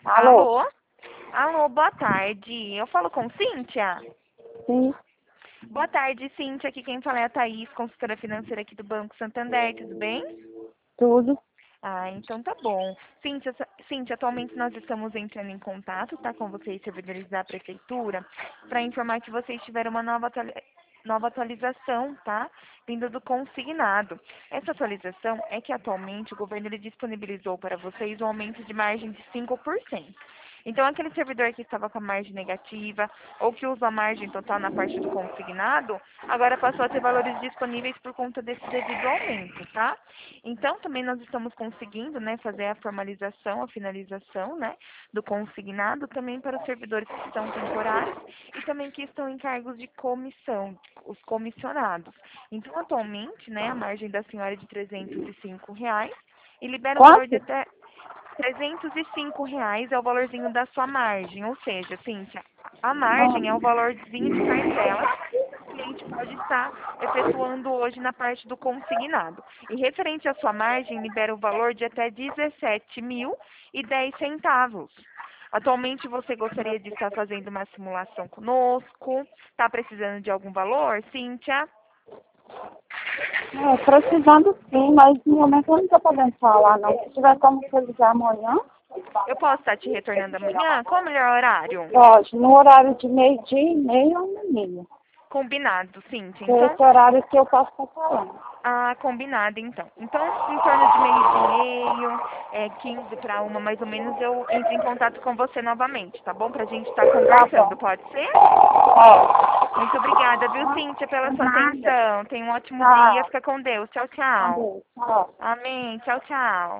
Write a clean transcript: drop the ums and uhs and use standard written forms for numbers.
Alô? Alô? Alô, boa tarde. Eu falo com Cíntia? Sim, Boa tarde, Cíntia. Aqui quem fala é a Thaís, consultora financeira aqui do Banco Santander, tudo bem? tudo. Ah, então tá bom. Cíntia, atualmente nós estamos entrando em contato, tá, com vocês, servidores da prefeitura, para informar que vocês tiveram uma nova atualização, tá? Vinda do consignado. Essa atualização é que atualmente o governo ele disponibilizou para vocês um aumento de margem de 5%. Então, aquele servidor que estava com a margem negativa ou que usa a margem total na parte do consignado, agora passou a ter valores disponíveis por conta desse devido aumento, tá? Então, também nós estamos conseguindo, né, fazer a formalização, a finalização, né, do consignado também para os servidores que estão temporários e também que estão em cargos de comissão, os comissionados. Então, atualmente, né, a margem da senhora é de R$ 305 e libera o valor de Quanto? até R$ 305 é o valorzinho da sua margem, ou seja, Cíntia, a margem é o valorzinho de cartela que o cliente pode estar efetuando hoje na parte do consignado. E referente à sua margem, libera o valor de até R$ 17.010. Atualmente você gostaria de estar fazendo uma simulação conosco? Está precisando de algum valor, Cíntia? Precisando sim, mas no momento eu não estou podendo falar, não. Se tiver como fazer amanhã, Eu posso estar te retornando amanhã? Qual o melhor horário? pode. No horário de meio-dia e meia ou 1h30. Combinado, Cíntia. Que é Então, esse horário que eu posso estar falando. combinado então. Então, em torno de meio-dia e meio, 15 para uma mais ou menos, eu entro em contato com você novamente, tá bom? Pra gente estar Tá conversando, bom. pode ser? Ó, Muito obrigada, viu, Cíntia, pela sua nada. atenção. Tenha um ótimo dia. Tchau. Fica com Deus. Tchau, Com tchau. Deus. Tchau. Amém. Tchau, tchau.